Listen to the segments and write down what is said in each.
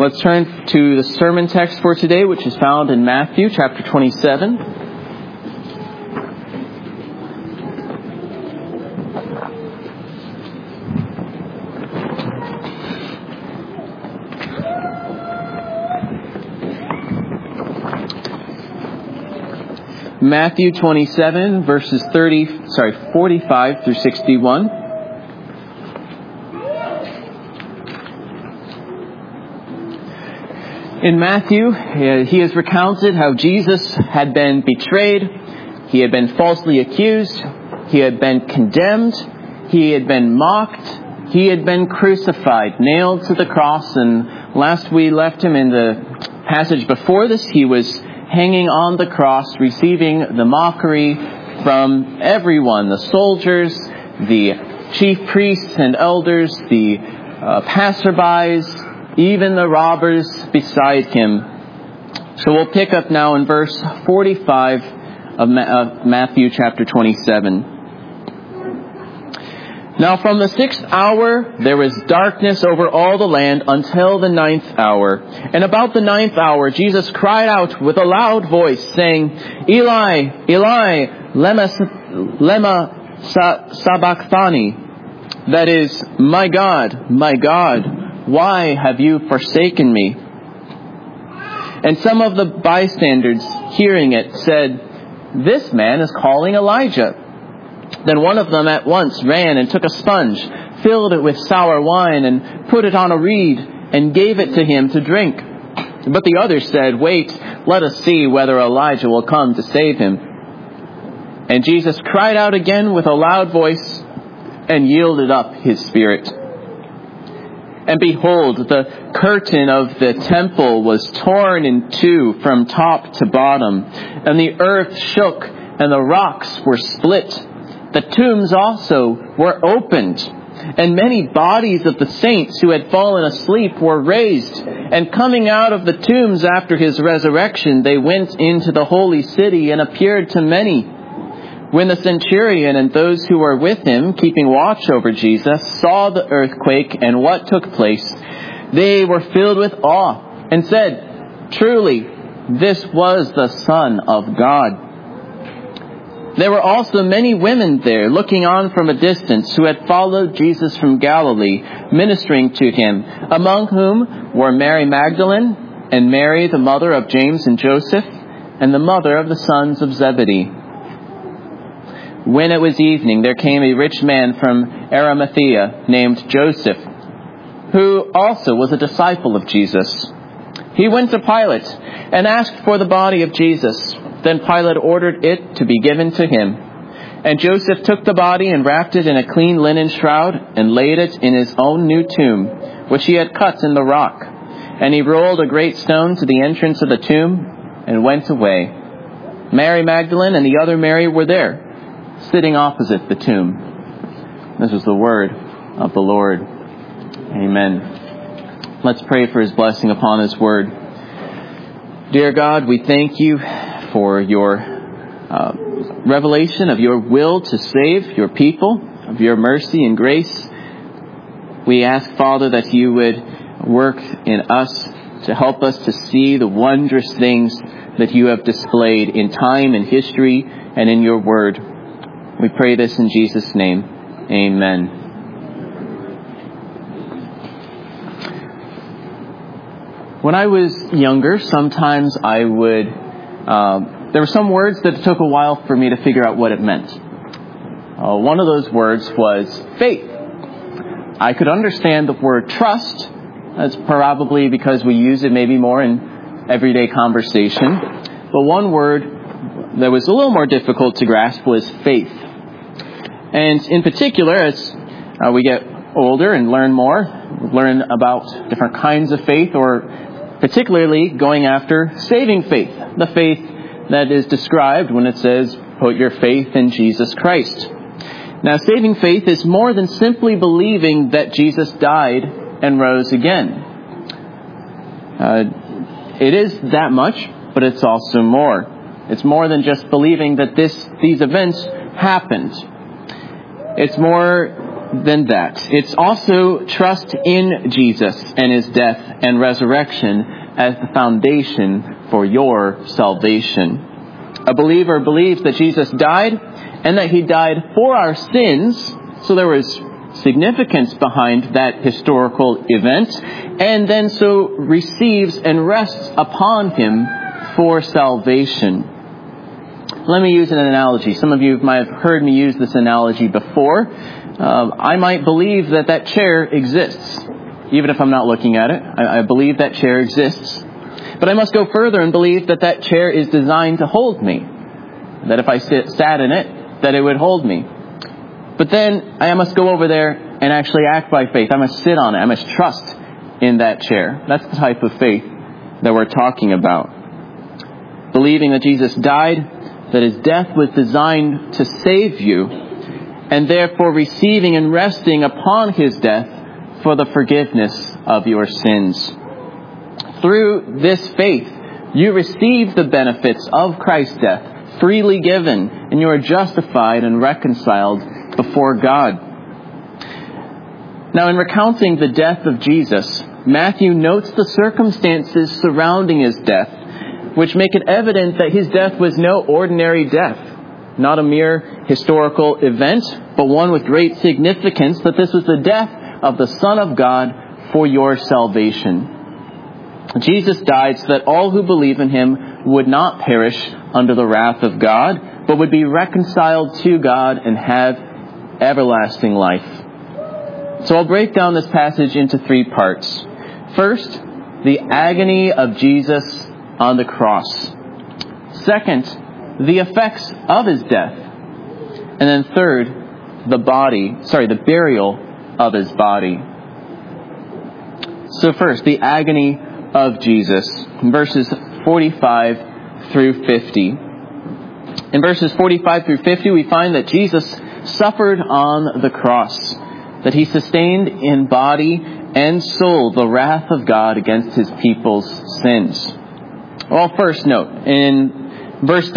Let's turn to the sermon text for today, which is found in Matthew chapter 27. Matthew 27, verses 45 through 61. In Matthew, he has recounted how Jesus had been betrayed, he had been falsely accused, he had been condemned, he had been mocked, he had been crucified, nailed to the cross, and last we left him in the passage before this, he was hanging on the cross, receiving the mockery from everyone, the soldiers, the chief priests and elders, the passerbys, even the robbers beside him. So we'll pick up now in verse 45 of Matthew chapter 27. Now from the 6th hour there was darkness over all the land until the 9th hour. And about the 9th hour Jesus cried out with a loud voice, saying, Eli, Eli, lema sabachthani. That is, my God, why have you forsaken me? And some of the bystanders, hearing it, said, This man is calling Elijah. Then one of them at once ran and took a sponge, filled it with sour wine, and put it on a reed, and gave it to him to drink. But the others said, Wait, let us see whether Elijah will come to save him. And Jesus cried out again with a loud voice, and yielded up his spirit. And behold, the curtain of the temple was torn in two from top to bottom, and the earth shook, and the rocks were split. The tombs also were opened, and many bodies of the saints who had fallen asleep were raised. And coming out of the tombs after his resurrection, they went into the holy city and appeared to many. When the centurion and those who were with him, keeping watch over Jesus, saw the earthquake and what took place, they were filled with awe and said, Truly, this was the Son of God. There were also many women there, looking on from a distance, who had followed Jesus from Galilee, ministering to him, among whom were Mary Magdalene, and Mary, the mother of James and Joseph, and the mother of the sons of Zebedee. When it was evening, there came a rich man from Arimathea named Joseph, who also was a disciple of Jesus. He went to Pilate and asked for the body of Jesus. Then Pilate ordered it to be given to him. And Joseph took the body and wrapped it in a clean linen shroud and laid it in his own new tomb, which he had cut in the rock. And he rolled a great stone to the entrance of the tomb and went away. Mary Magdalene and the other Mary were there, sitting opposite the tomb. This is the word of the Lord. Amen. Let's pray for his blessing upon his word. Dear God, we thank you for your revelation of your will to save your people, of your mercy and grace. We ask, Father, that you would work in us to help us to see the wondrous things that you have displayed in time and history and in your word. We pray this in Jesus' name. Amen. When I was younger, sometimes I would... there were some words that it took a while for me to figure out what it meant. One of those words was faith. I could understand the word trust. That's probably because we use it maybe more in everyday conversation. But one word that was a little more difficult to grasp was faith. And in particular, as we get older and learn more, learn about different kinds of faith, or particularly going after saving faith, the faith that is described when it says, put your faith in Jesus Christ. Now, saving faith is more than simply believing that Jesus died and rose again. It is that much, but it's also more. It's more than just believing that these events happened. It's more than that. It's also trust in Jesus and his death and resurrection as the foundation for your salvation. A believer believes that Jesus died and that he died for our sins, so there was significance behind that historical event, and then so receives and rests upon him for salvation. Let me use an analogy. Some of you might have heard me use this analogy before. I might believe that chair exists, even if I'm not looking at it. I believe that chair exists. But I must go further and believe that chair is designed to hold me. That if I sat in it, that it would hold me. But then I must go over there and actually act by faith. I must sit on it. I must trust in that chair. That's the type of faith that we're talking about. Believing that Jesus died, that his death was designed to save you, and therefore receiving and resting upon his death for the forgiveness of your sins. Through this faith, you receive the benefits of Christ's death, freely given, and you are justified and reconciled before God. Now, in recounting the death of Jesus, Matthew notes the circumstances surrounding his death, which make it evident that his death was no ordinary death, not a mere historical event, but one with great significance, that this was the death of the Son of God for your salvation. Jesus died so that all who believe in him would not perish under the wrath of God, but would be reconciled to God and have everlasting life. So I'll break down this passage into 3 parts. First, the agony of Jesus on the cross. Second, the effects of his death. And then third, the burial of his body. So first, the agony of Jesus, in verses 45 through 50. In verses 45 through 50, we find that Jesus suffered on the cross, that he sustained in body and soul the wrath of God against his people's sins. Well, first note, in verse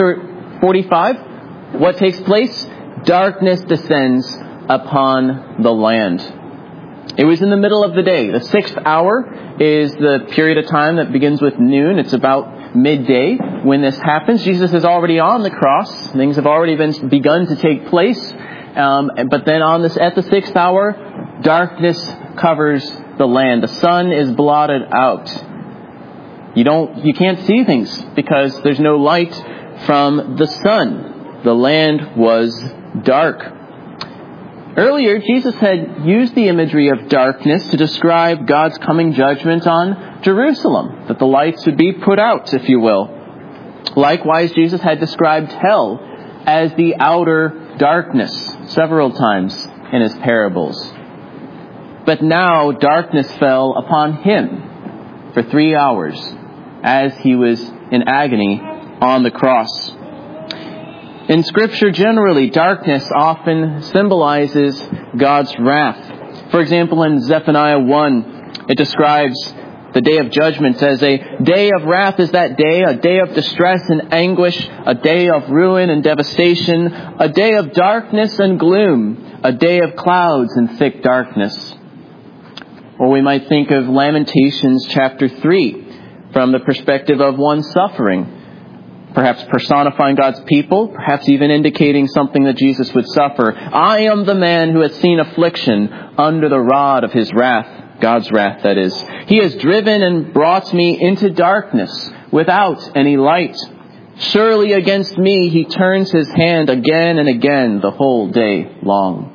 45, what takes place? Darkness descends upon the land. It was in the middle of the day. The 6th hour is the period of time that begins with noon. It's about midday when this happens. Jesus is already on the cross. Things have already begun to take place. But then at the 6th hour, darkness covers the land. The sun is blotted out. You can't see things because there's no light from the sun. The land was dark. Earlier, Jesus had used the imagery of darkness to describe God's coming judgment on Jerusalem, that the lights would be put out, if you will. Likewise, Jesus had described hell as the outer darkness several times in his parables. But now darkness fell upon him for 3 hours as he was in agony on the cross. In Scripture, generally, darkness often symbolizes God's wrath. For example, in Zephaniah 1, it describes the day of judgment as a day of wrath is that day, a day of distress and anguish, a day of ruin and devastation, a day of darkness and gloom, a day of clouds and thick darkness. Or we might think of Lamentations chapter 3 from the perspective of one suffering, perhaps personifying God's people, perhaps even indicating something that Jesus would suffer. I am the man who has seen affliction under the rod of his wrath, God's wrath, that is. He has driven and brought me into darkness without any light. Surely against me he turns his hand again and again the whole day long.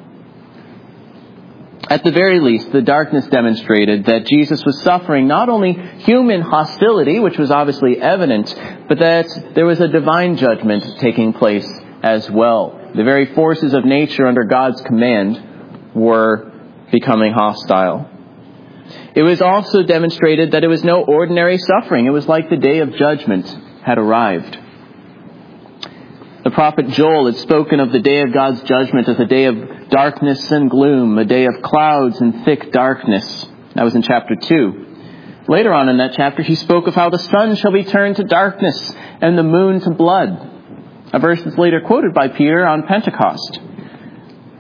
At the very least, the darkness demonstrated that Jesus was suffering not only human hostility, which was obviously evident, but that there was a divine judgment taking place as well. The very forces of nature under God's command were becoming hostile. It was also demonstrated that it was no ordinary suffering. It was like the day of judgment had arrived. The prophet Joel had spoken of the day of God's judgment as a day of darkness and gloom, a day of clouds and thick darkness. That was in chapter 2. Later on in that chapter, he spoke of how the sun shall be turned to darkness and the moon to blood. A verse that's later quoted by Peter on Pentecost.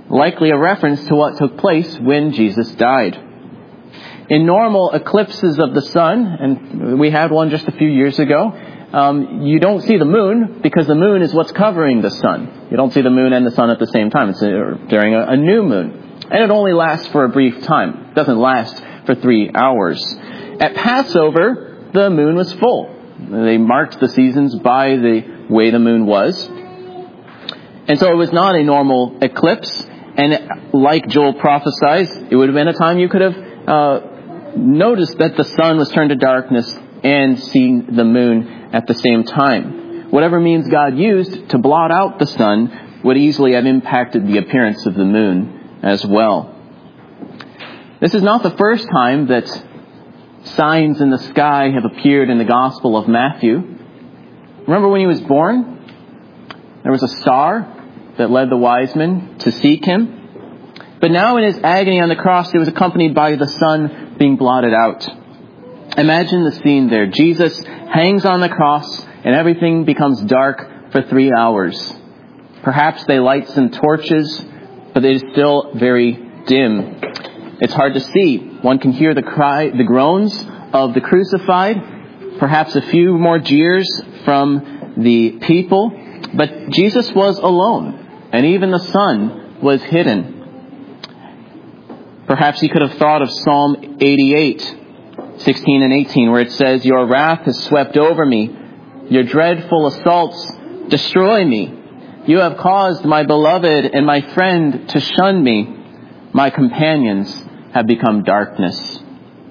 likely a reference to what took place when Jesus died. In normal eclipses of the sun, and we had one just a few years ago, you don't see the moon because the moon is what's covering the sun. You don't see the moon and the sun at the same time. It's during a new moon. And it only lasts for a brief time. It doesn't last for 3 hours. At Passover, the moon was full. They marked the seasons by the way the moon was. And so it was not a normal eclipse. And like Joel prophesies, it would have been a time you could have noticed that the sun was turned to darkness and seen the moon at the same time. Whatever means God used to blot out the sun would easily have impacted the appearance of the moon as well. This is not the first time that signs in the sky have appeared in the Gospel of Matthew. Remember when he was born? There was a star that led the wise men to seek him. But now in his agony on the cross, it was accompanied by the sun being blotted out. Imagine the scene there. Jesus hangs on the cross and everything becomes dark for 3 hours. Perhaps they light some torches, but it is still very dim. It's hard to see. One can hear the groans of the crucified, perhaps a few more jeers from the people. But Jesus was alone, and even the sun was hidden. Perhaps he could have thought of Psalm 88, 16 and 18, where it says, "Your wrath has swept over me. Your dreadful assaults destroy me. You have caused my beloved and my friend to shun me. My companions have become darkness."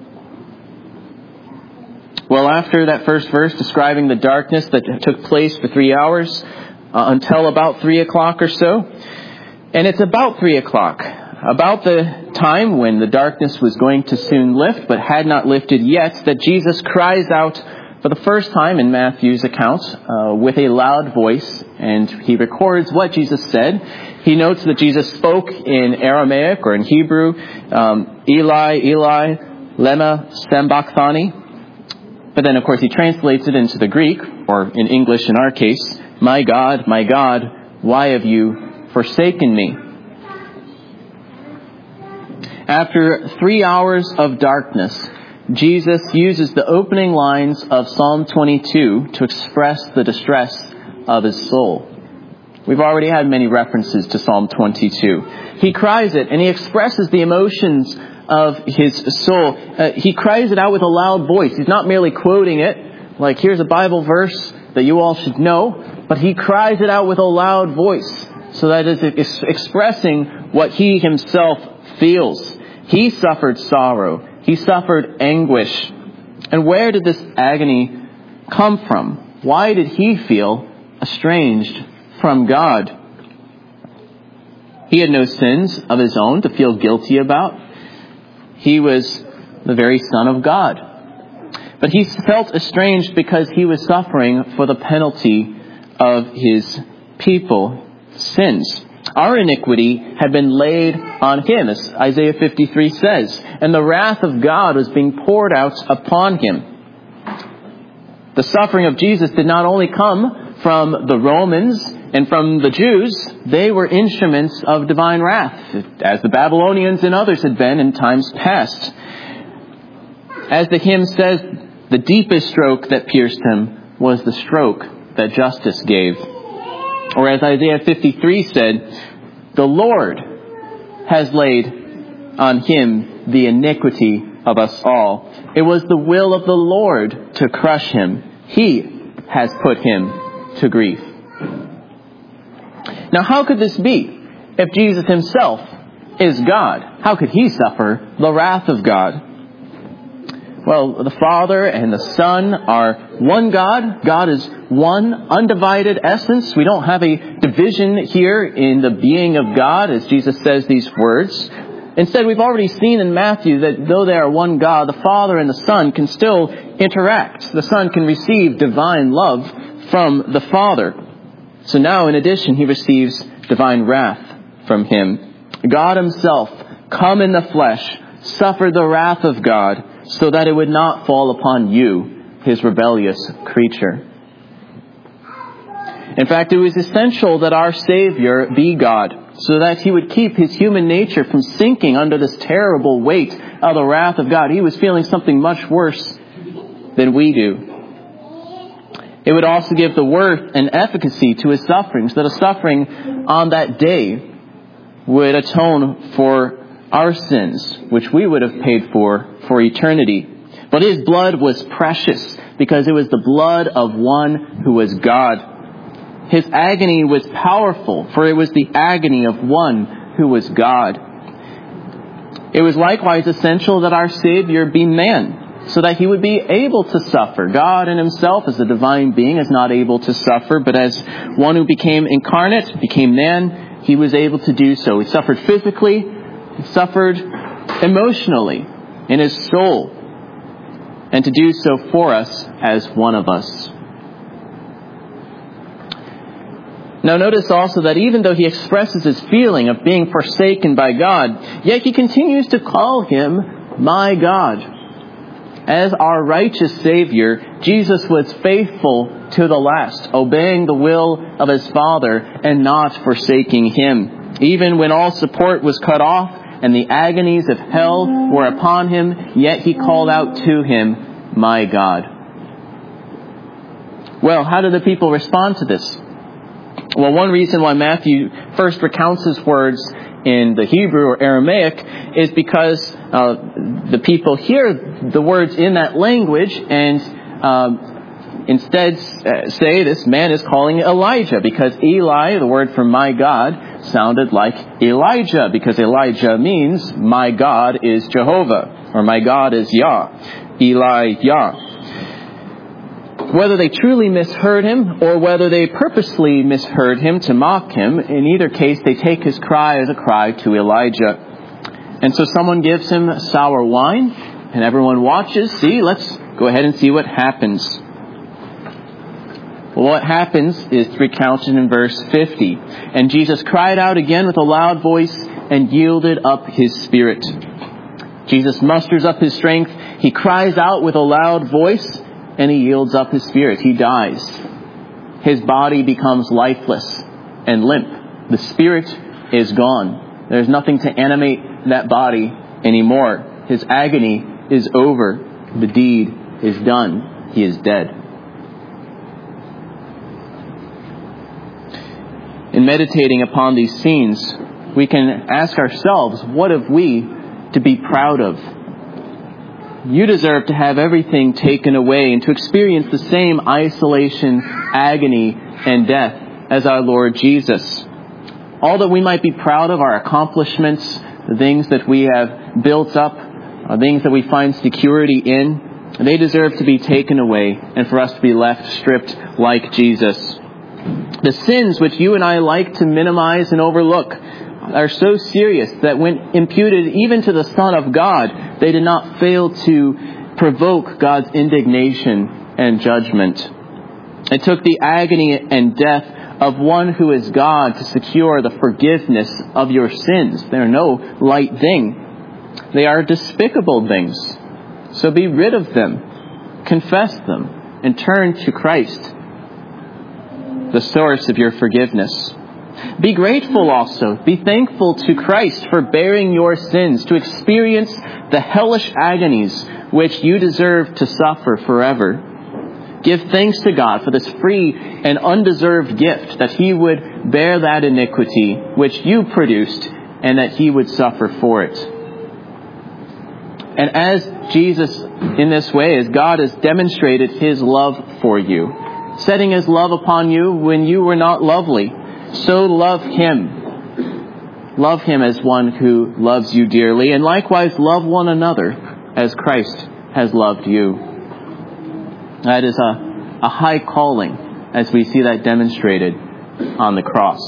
Well, after that first verse describing the darkness that took place for 3 hours, until about 3 o'clock or so, and it's about 3 o'clock, about the time when the darkness was going to soon lift, but had not lifted yet, that Jesus cries out for the first time in Matthew's account with a loud voice, and he records what Jesus said. He notes that Jesus spoke in Aramaic or in Hebrew, "Eli, Eli, lema sabachthani." But then, of course, he translates it into the Greek, or in English in our case, my God, why have you forsaken me?" After 3 hours of darkness, Jesus uses the opening lines of Psalm 22 to express the distress of his soul. We've already had many references to Psalm 22. He cries it, and he expresses the emotions of his soul. He cries it out with a loud voice. He's not merely quoting it, like here's a Bible verse that you all should know, but he cries it out with a loud voice, so that it's expressing what he himself feels. He suffered sorrow. He suffered anguish. And where did this agony come from? Why did he feel estranged from God? He had no sins of his own to feel guilty about. He was the very Son of God. But he felt estranged because he was suffering for the penalty of his people's sins. Our iniquity had been laid on him, as Isaiah 53 says, and the wrath of God was being poured out upon him. The suffering of Jesus did not only come from the Romans and from the Jews, they were instruments of divine wrath, as the Babylonians and others had been in times past. As the hymn says, the deepest stroke that pierced him was the stroke that justice gave. Or as Isaiah 53 said, the Lord has laid on him the iniquity of us all. It was the will of the Lord to crush him. He has put him to grief. Now, how could this be? If Jesus himself is God, how could he suffer the wrath of God? Well, the Father and the Son are one God. God is one undivided essence. We don't have a division here in the being of God, as Jesus says these words. Instead, we've already seen in Matthew that though they are one God, the Father and the Son can still interact. The Son can receive divine love from the Father. So now, in addition, he receives divine wrath from him. God himself, come in the flesh, suffered the wrath of God so that it would not fall upon you, his rebellious creature. In fact, it was essential that our Savior be God, so that he would keep his human nature from sinking under this terrible weight of the wrath of God. He was feeling something much worse than we do. It would also give the worth and efficacy to his sufferings, that a suffering on that day would atone for our sins, which we would have paid for eternity. But his blood was precious because it was the blood of one who was God. His agony was powerful, for it was the agony of one who was God. It was likewise essential that our Savior be man, so that he would be able to suffer. God in himself, as a divine being, is not able to suffer, but as one who became incarnate, became man, he was able to do so. He suffered physically, he suffered emotionally, in his soul, and to do so for us as one of us. Now notice also that even though he expresses his feeling of being forsaken by God, yet he continues to call him my God. As our righteous Savior, Jesus was faithful to the last, obeying the will of his Father and not forsaking him. Even when all support was cut off and the agonies of hell were upon him, yet he called out to him, my God. Well, how did the people respond to this? Well, one reason why Matthew first recounts his words in the Hebrew or Aramaic is because the people hear the words in that language and instead say this man is calling Elijah, because Eli, the word for my God, sounded like Elijah, because Elijah means my God is Jehovah, or my God is Yah, Eli Yah. Whether they truly misheard him or whether they purposely misheard him to mock him, in either case they take his cry as a cry to Elijah. And so someone gives him sour wine and everyone watches. See, let's go ahead and see what happens. Well, what happens is recounted in verse 50. And Jesus cried out again with a loud voice and yielded up his spirit. Jesus musters up his strength. He cries out with a loud voice and he yields up his spirit. He dies. His body becomes lifeless and limp. The spirit is gone. There's nothing to animate that body anymore. His agony is over. The deed is done. He is dead. In meditating upon these scenes, we can ask ourselves, what have we to be proud of? You deserve to have everything taken away and to experience the same isolation, agony, and death as our Lord Jesus. All that we might be proud of, our accomplishments, the things that we have built up, things that we find security in, they deserve to be taken away and for us to be left stripped like Jesus. The sins which you and I like to minimize and overlook are so serious that when imputed even to the Son of God, they did not fail to provoke God's indignation and judgment. It took the agony and death of one who is God to secure the forgiveness of your sins. They are no light thing. They are despicable things. So be rid of them, confess them, and turn to Christ, the source of your forgiveness. Be grateful also. Be thankful to Christ for bearing your sins, to experience the hellish agonies which you deserve to suffer forever. Give thanks to God for this free and undeserved gift, that he would bear that iniquity which you produced and that he would suffer for it. And as Jesus, in this way, as God has demonstrated his love for you, setting his love upon you when you were not lovely, so love him. Love him as one who loves you dearly, and likewise love one another as Christ has loved you. That is a high calling, as we see that demonstrated on the cross.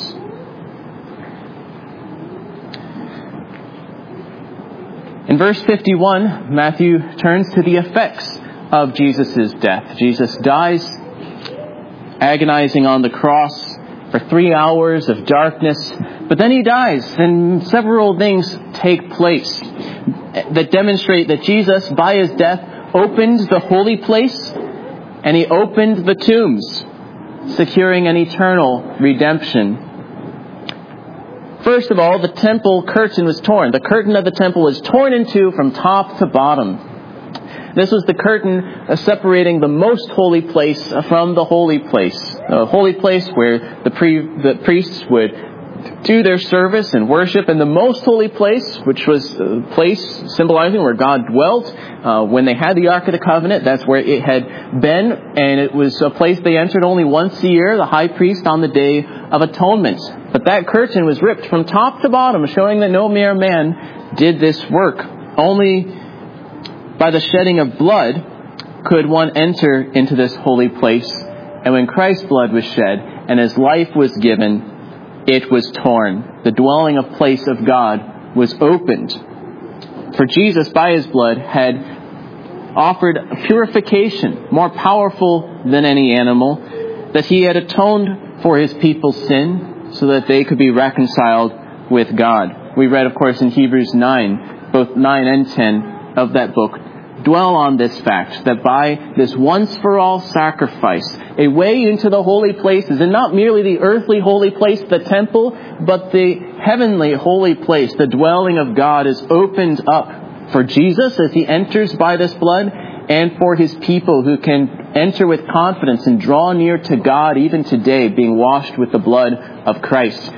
In verse 51, Matthew turns to the effects of Jesus' death. Jesus dies, agonizing on the cross for 3 hours of darkness, but then he dies, and several things take place that demonstrate that Jesus, by his death, opened the holy place, and he opened the tombs, securing an eternal redemption. First of all, the temple curtain was torn. The curtain of the temple was torn in two from top to bottom. This was the curtain separating the most holy place from the holy place. The holy place where the priests would do their service and worship, and the most holy place, which was a place symbolizing where God dwelt. When they had the Ark of the Covenant, that's where it had been, and it was a place they entered only once a year, the high priest on the Day of Atonement. But that curtain was ripped from top to bottom, showing that no mere man did this work. Only by the shedding of blood could one enter into this holy place. And when Christ's blood was shed and His life was given, it was torn. The dwelling of place of God was opened. For Jesus, by His blood, had offered purification more powerful than any animal, that He had atoned for His people's sin so that they could be reconciled with God. We read, of course, in Hebrews 9, both 9 and 10 of that book, dwell on this fact, that by this once-for-all sacrifice, a way into the holy places, and not merely the earthly holy place, the temple, but the heavenly holy place, the dwelling of God, is opened up for Jesus as He enters by this blood, and for His people who can enter with confidence and draw near to God even today, being washed with the blood of Christ,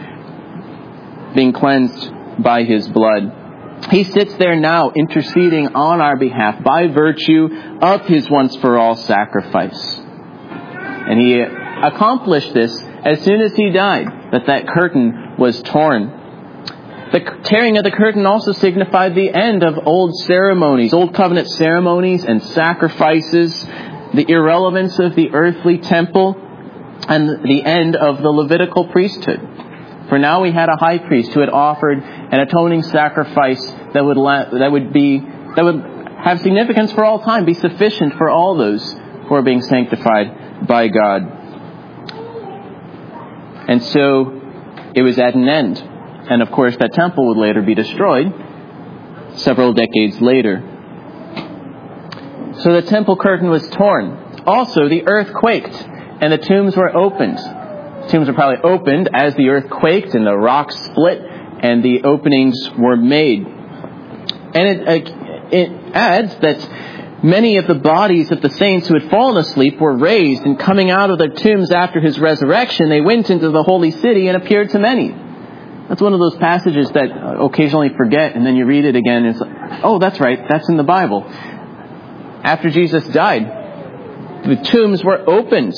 being cleansed by His blood. He sits there now interceding on our behalf by virtue of His once-for-all sacrifice. And He accomplished this as soon as He died, that curtain was torn. The tearing of the curtain also signified the end of old ceremonies, old covenant ceremonies and sacrifices, the irrelevance of the earthly temple, and the end of the Levitical priesthood. For now we had a high priest who had offered an atoning sacrifice that would have significance for all time, be sufficient for all those who are being sanctified by God. And so it was at an end. And of course that temple would later be destroyed several decades later. So the temple curtain was torn. Also the earth quaked and the tombs were opened. Tombs were probably opened as the earth quaked and the rocks split and the openings were made. And it adds that many of the bodies of the saints who had fallen asleep were raised, and coming out of their tombs after His resurrection, they went into the holy city and appeared to many. That's one of those passages that occasionally forget, and then you read it again and it's like, oh, that's right, that's in the Bible. After Jesus died, the tombs were opened.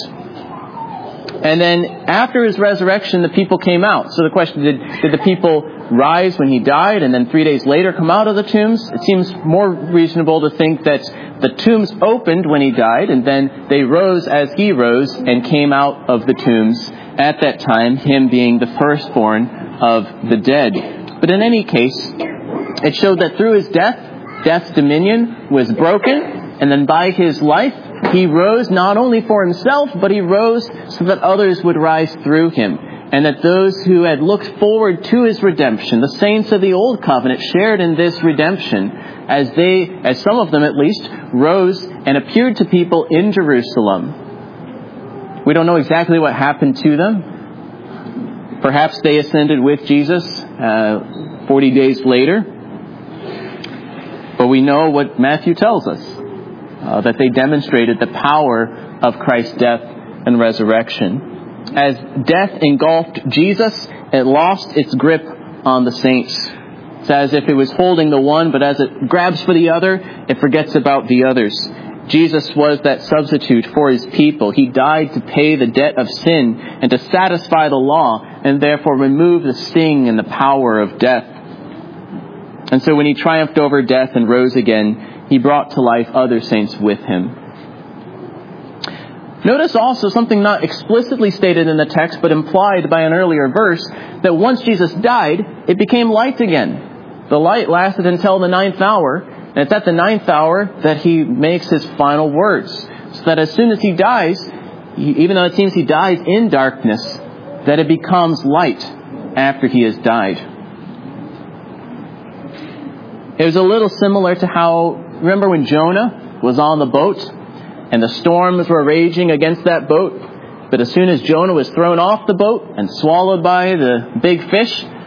And then after His resurrection, the people came out. So the question, did the people rise when He died and then 3 days later come out of the tombs? It seems more reasonable to think that the tombs opened when He died and then they rose as He rose and came out of the tombs at that time, Him being the firstborn of the dead. But in any case, it showed that through His death, death's dominion was broken, and then by His life, He rose not only for Himself, but He rose so that others would rise through Him. And that those who had looked forward to His redemption, the saints of the Old Covenant, shared in this redemption as some of them at least, rose and appeared to people in Jerusalem. We don't know exactly what happened to them. Perhaps they ascended with Jesus 40 days later. But we know what Matthew tells us. That they demonstrated the power of Christ's death and resurrection. As death engulfed Jesus, it lost its grip on the saints. It's as if it was holding the one, but as it grabs for the other, it forgets about the others. Jesus was that substitute for His people. He died to pay the debt of sin and to satisfy the law, and therefore remove the sting and the power of death. And so when He triumphed over death and rose again, He brought to life other saints with Him. Notice also something not explicitly stated in the text, but implied by an earlier verse, that once Jesus died, it became light again. The light lasted until the 9th hour, and it's at the 9th hour that He makes His final words. So that as soon as He dies, even though it seems He dies in darkness, that it becomes light after He has died. It was a little similar to how, remember when Jonah was on the boat and the storms were raging against that boat? But as soon as Jonah was thrown off the boat and swallowed by the big fish,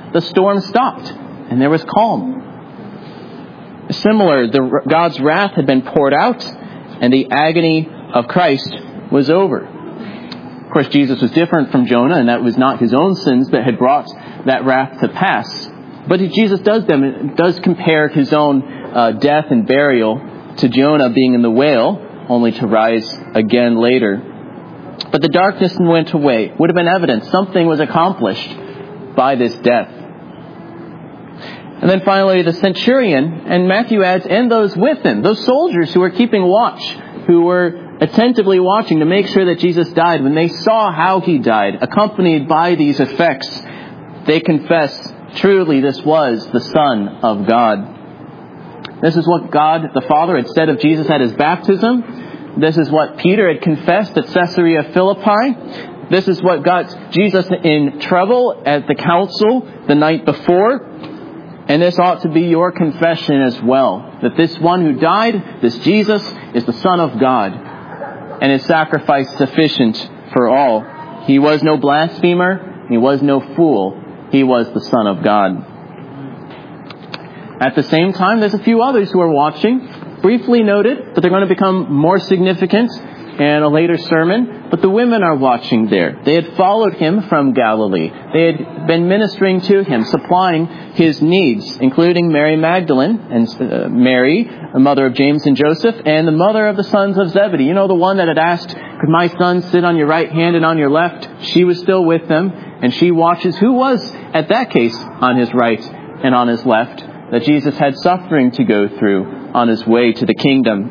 the storm stopped and there was calm. Similar, God's wrath had been poured out and the agony of Christ was over. Of course, Jesus was different from Jonah, and that was not his own sins that had brought that wrath to pass. But Jesus does compare his own death and burial to Jonah being in the whale, only to rise again later. But the darkness went away. Would have been evidence something was accomplished by this death. And then finally, the centurion, and Matthew adds, and those with him, those soldiers who were keeping watch, who were attentively watching to make sure that Jesus died, when they saw how he died, accompanied by these effects, they confessed, truly this was the Son of God. This is what God the Father had said of Jesus at his baptism. This is what Peter had confessed at Caesarea Philippi. This is what got Jesus in trouble at the council the night before. And this ought to be your confession as well, that this one who died, this Jesus, is the Son of God, and his sacrifice sufficient for all. He was no blasphemer, he was no fool, he was the Son of God. At the same time, there's a few others who are watching, briefly noted, but they're going to become more significant in a later sermon. But the women are watching there. They had followed him from Galilee. They had been ministering to him, supplying his needs, including Mary Magdalene and Mary, the mother of James and Joseph, and the mother of the sons of Zebedee. You know, the one that had asked, could my son sit on your right hand and on your left? She was still with them, and she watches who was, at that case, on his right and on his left, that Jesus had suffering to go through on his way to the kingdom.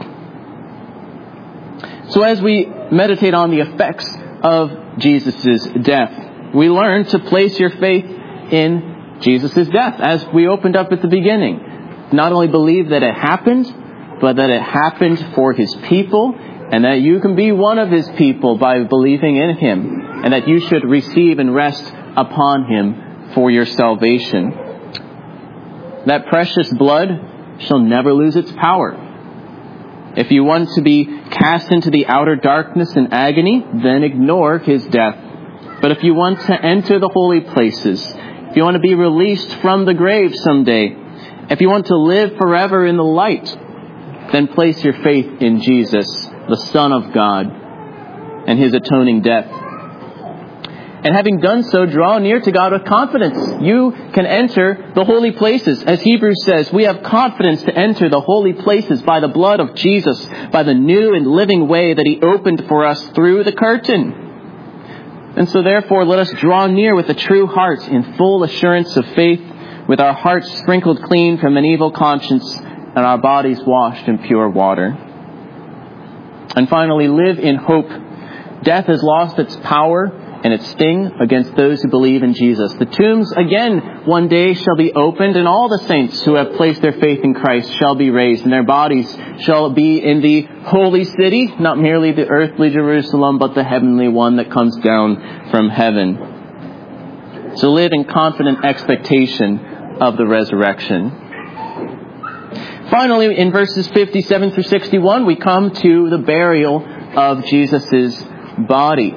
So as we meditate on the effects of Jesus' death, we learn to place your faith in Jesus' death, as we opened up at the beginning. Not only believe that it happened, but that it happened for his people, and that you can be one of his people by believing in him, and that you should receive and rest upon him for your salvation. That precious blood shall never lose its power. If you want to be cast into the outer darkness and agony, then ignore his death. But if you want to enter the holy places, if you want to be released from the grave someday, if you want to live forever in the light, then place your faith in Jesus, the Son of God, and his atoning death. And having done so, draw near to God with confidence. You can enter the holy places. As Hebrews says, we have confidence to enter the holy places by the blood of Jesus, by the new and living way that he opened for us through the curtain. And so therefore, let us draw near with a true heart in full assurance of faith, with our hearts sprinkled clean from an evil conscience and our bodies washed in pure water. And finally, live in hope. Death has lost its power and its sting against those who believe in Jesus. The tombs, again, one day shall be opened, and all the saints who have placed their faith in Christ shall be raised, and their bodies shall be in the holy city, not merely the earthly Jerusalem, but the heavenly one that comes down from heaven. So live in confident expectation of the resurrection. Finally, in verses 57 through 61, we come to the burial of Jesus' body.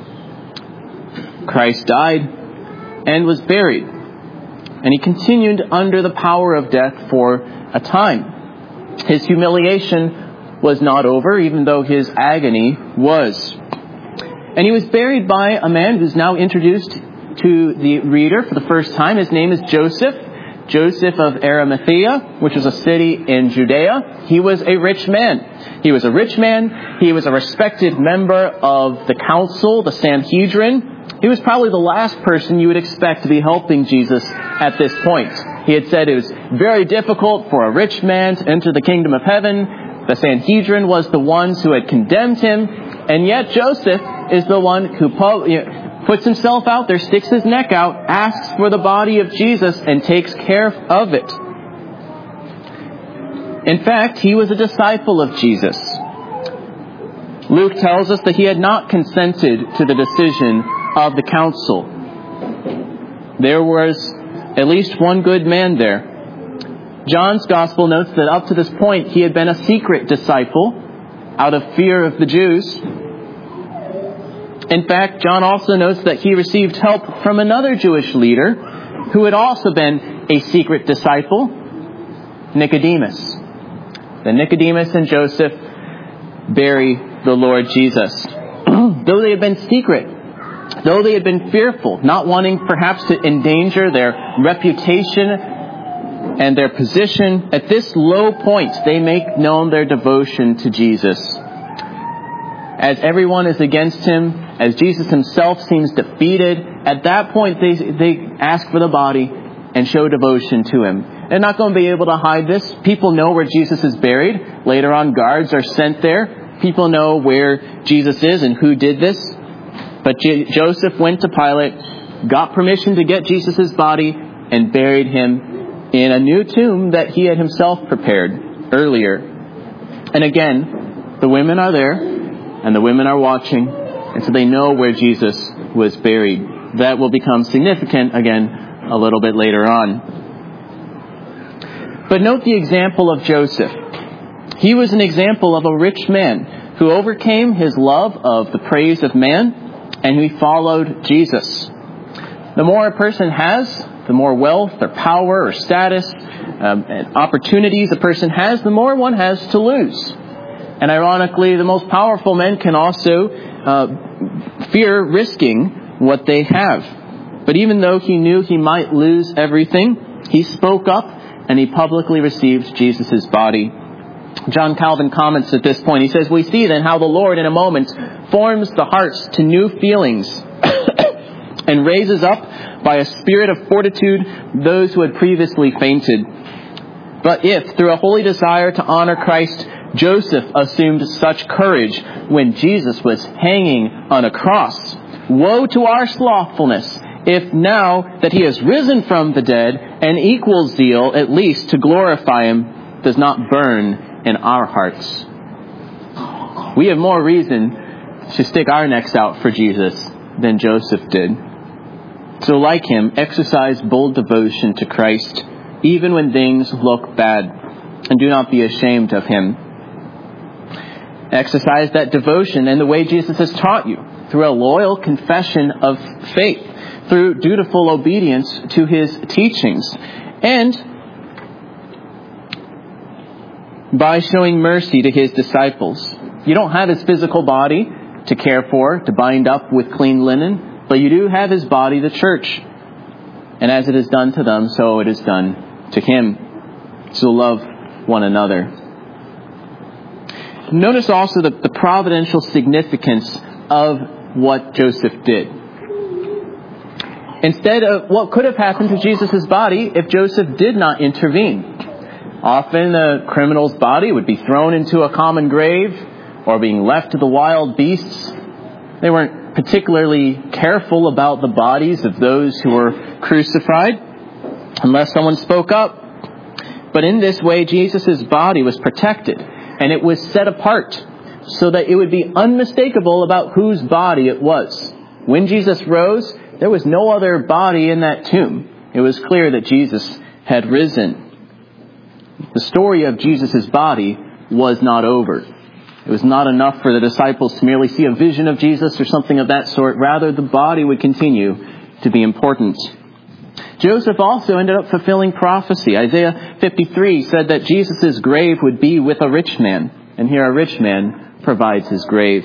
Christ died and was buried, and he continued under the power of death for a time. His humiliation was not over, even though his agony was. And he was buried by a man who's now introduced to the reader for the first time. His name is Joseph of Arimathea, which was a city in Judea. He was a rich man. He was a respected member of the council, the Sanhedrin. He was probably the last person you would expect to be helping Jesus at this point. He had said it was very difficult for a rich man to enter the kingdom of heaven. The Sanhedrin was the ones who had condemned him. And yet Joseph is the one who puts himself out there, sticks his neck out, asks for the body of Jesus, and takes care of it. In fact, he was a disciple of Jesus. Luke tells us that he had not consented to the decision of the council. There was at least one good man there. John's gospel notes that up to this point he had been a secret disciple out of fear of the Jews. In fact, John also notes that he received help from another Jewish leader who had also been a secret disciple, Nicodemus. Then Nicodemus and Joseph bury the Lord Jesus. Though they had been secret, though they had been fearful, not wanting perhaps to endanger their reputation and their position, at this low point they make known their devotion to Jesus. As everyone is against him, as Jesus himself seems defeated, at that point they ask for the body and show devotion to him. They're not going to be able to hide this. People know where Jesus is buried. Later on, guards are sent there. People know where Jesus is and who did this. But Joseph went to Pilate, got permission to get Jesus' body, and buried him in a new tomb that he had himself prepared earlier. And again, the women are there, and the women are watching, and so they know where Jesus was buried. That will become significant again a little bit later on. But note the example of Joseph. He was an example of a rich man who overcame his love of the praise of man, and he followed Jesus. The more a person has, the more wealth or power or status and opportunities a person has, the more one has to lose. And ironically, the most powerful men can also fear risking what they have. But even though he knew he might lose everything, he spoke up and he publicly received Jesus' body. John Calvin comments at this point. He says, "We see then how the Lord in a moment forms the hearts to new feelings and raises up by a spirit of fortitude those who had previously fainted. But if, through a holy desire to honor Christ, Joseph assumed such courage when Jesus was hanging on a cross, woe to our slothfulness if now that he has risen from the dead, an equal zeal, at least to glorify him, does not burn in our hearts." We have more reason to stick our necks out for Jesus than Joseph did. So like him, exercise bold devotion to Christ, even when things look bad, and do not be ashamed of him. Exercise that devotion in the way Jesus has taught you, through a loyal confession of faith, through dutiful obedience to his teachings, and by showing mercy to his disciples. You don't have his physical body to care for, to bind up with clean linen, but you do have his body, the church. And as it is done to them, so it is done to him. So love one another. Notice also the providential significance of what Joseph did. Instead of what could have happened to Jesus' body if Joseph did not intervene. Often a criminal's body would be thrown into a common grave or being left to the wild beasts. They weren't particularly careful about the bodies of those who were crucified unless someone spoke up. But in this way, Jesus' body was protected and it was set apart so that it would be unmistakable about whose body it was. When Jesus rose, there was no other body in that tomb. It was clear that Jesus had risen. The story of Jesus' body was not over. It was not enough for the disciples to merely see a vision of Jesus or something of that sort. Rather, the body would continue to be important. Joseph also ended up fulfilling prophecy. Isaiah 53 said that Jesus' grave would be with a rich man. And here a rich man provides his grave.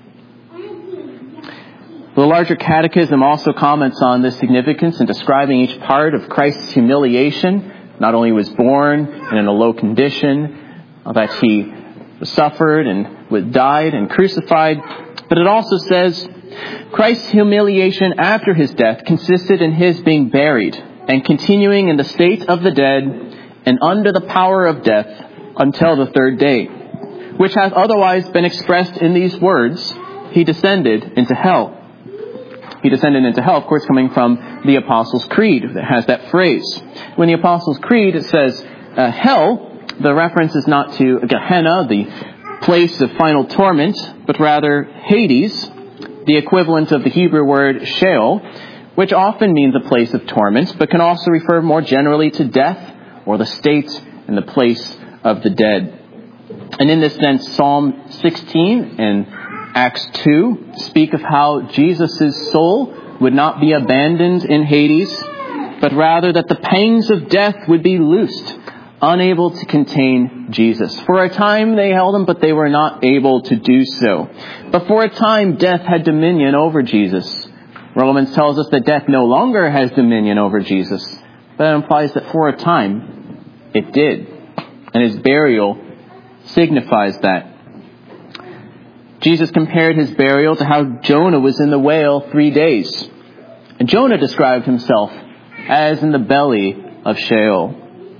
The larger catechism also comments on this significance in describing each part of Christ's humiliation. Not only was born and in a low condition, that he suffered and died and crucified, but it also says Christ's humiliation after his death consisted in his being buried and continuing in the state of the dead and under the power of death until the third day, which has otherwise been expressed in these words, he descended into hell. He descended into hell, of course, coming from the Apostles' Creed that has that phrase. When the Apostles' Creed, it says hell, the reference is not to Gehenna, the place of final torment, but rather Hades, the equivalent of the Hebrew word Sheol, which often means a place of torment, but can also refer more generally to death or the state and the place of the dead. And in this sense, Psalm 16 and Acts 2 speak of how Jesus' soul would not be abandoned in Hades, but rather that the pangs of death would be loosed, unable to contain Jesus. For a time they held him, but they were not able to do so. But for a time death had dominion over Jesus. Romans tells us that death no longer has dominion over Jesus. But that implies that for a time it did. And his burial signifies that. Jesus compared his burial to how Jonah was in the whale 3 days. And Jonah described himself as in the belly of Sheol.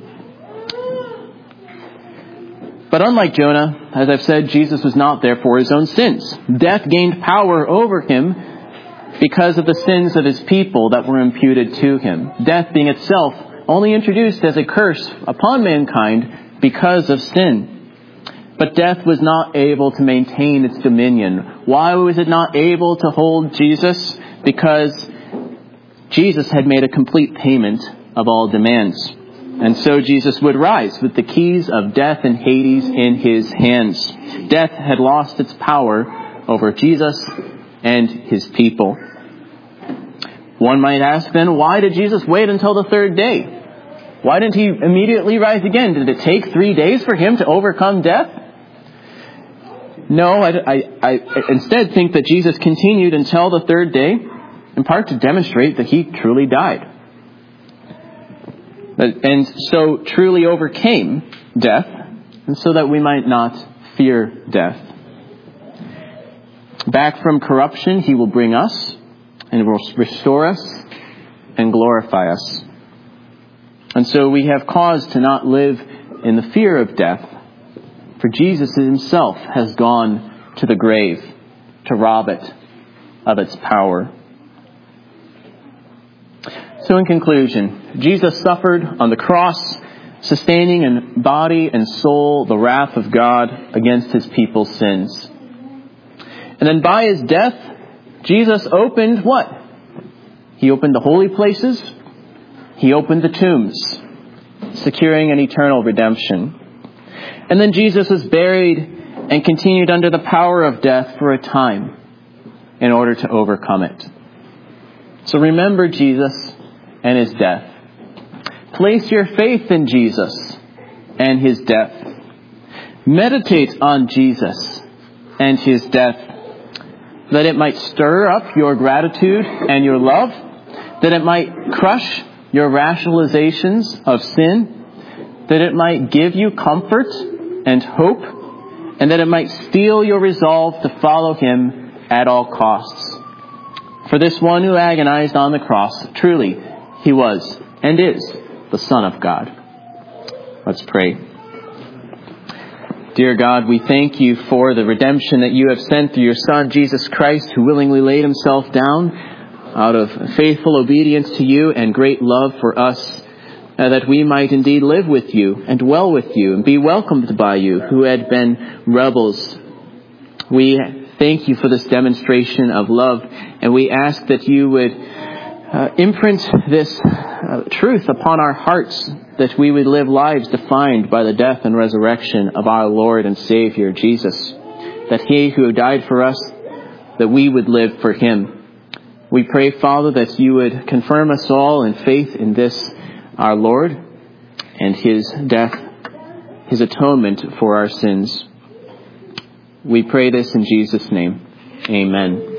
But unlike Jonah, as I've said, Jesus was not there for his own sins. Death gained power over him because of the sins of his people that were imputed to him. Death being itself only introduced as a curse upon mankind because of sin. But death was not able to maintain its dominion. Why was it not able to hold Jesus? Because Jesus had made a complete payment of all demands. And so Jesus would rise with the keys of death and Hades in his hands. Death had lost its power over Jesus and his people. One might ask then, why did Jesus wait until the third day? Why didn't he immediately rise again? Did it take 3 days for him to overcome death? No, I instead think that Jesus continued until the third day, in part to demonstrate that he truly died. And so truly overcame death, and so that we might not fear death. Back from corruption, he will bring us, and will restore us, and glorify us. And so we have cause to not live in the fear of death, for Jesus himself has gone to the grave to rob it of its power. So in conclusion, Jesus suffered on the cross, sustaining in body and soul the wrath of God against his people's sins. And then by his death, Jesus opened what? He opened the holy places. He opened the tombs, securing an eternal redemption. And then Jesus was buried and continued under the power of death for a time in order to overcome it. So remember Jesus and his death. Place your faith in Jesus and his death. Meditate on Jesus and his death, that it might stir up your gratitude and your love, that it might crush your rationalizations of sin, that it might give you comfort and hope, and that it might steel your resolve to follow him at all costs. For this one who agonized on the cross, truly, he was and is the Son of God. Let's pray. Dear God, we thank you for the redemption that you have sent through your Son, Jesus Christ, who willingly laid himself down out of faithful obedience to you and great love for us, that we might indeed live with you and dwell with you and be welcomed by you who had been rebels. We thank you for this demonstration of love, and we ask that you would imprint this truth upon our hearts, that we would live lives defined by the death and resurrection of our Lord and Savior, Jesus, that he who died for us, that we would live for him. We pray, Father, that you would confirm us all in faith in this, our Lord, and his death, his atonement for our sins. We pray this in Jesus' name. Amen.